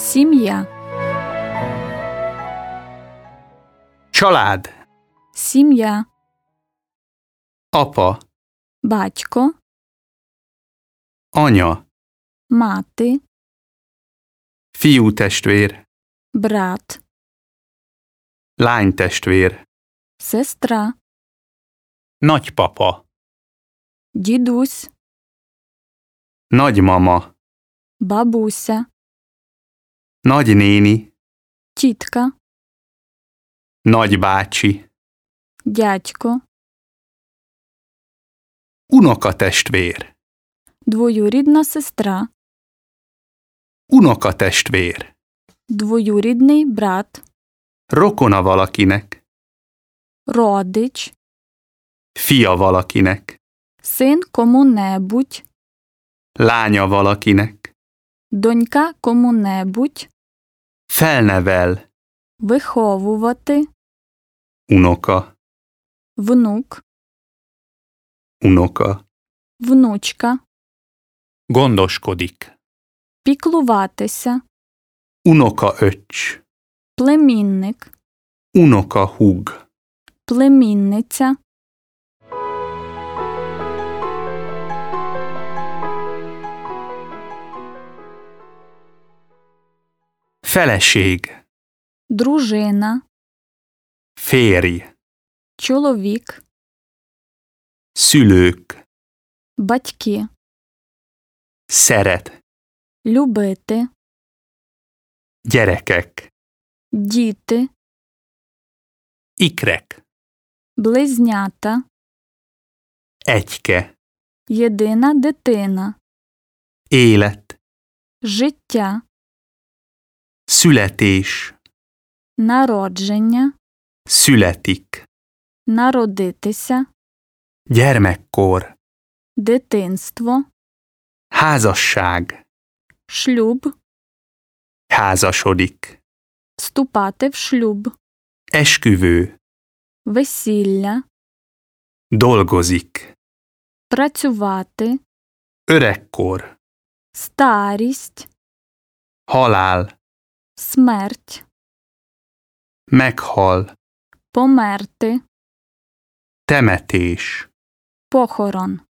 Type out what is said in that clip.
Сім'я. Család. Сім'я. Apa. Батько. Anya. Мати. Fiútestvér. Брат. Lánytestvér. Сестра. Nagypapa. Дідусь. Nagymama. Бабуся. Nagynéni. Тітка. Nagybácsi. Дядько. Unokatestvér. Двоюрідна сестра. Unokatestvér. Двоюрідний брат. Rokona valakinek. Родич. Fia valakinek. Син кому-небудь. Lánya valakinek. Донька кому-небудь. Felnevel. Виховувати. Unoka. Внук. Unoka. Внучка. Gondoskodik. Піклуватися. Unokaöccs. Племінник. Unokahúg. Племінниця. Feleség. Дружина. Férj. Чоловік. Szülők. Батьки. Szeret. Любити. Gyerekek. Діти. Ikrek. Близнята. Egyke. Єдина дитина. Élet. Життя. Születés. Народження. Születik. Народитися. Gyermekkor. Дитинство. Házasság. Шлюб. Házasodik. Вступати в шлюб. Esküvő. Весілля. Dolgozik. Працювати. Öregkor. Старість. Halál. Смерть. Meghal. Померти. Temetés. Похорон.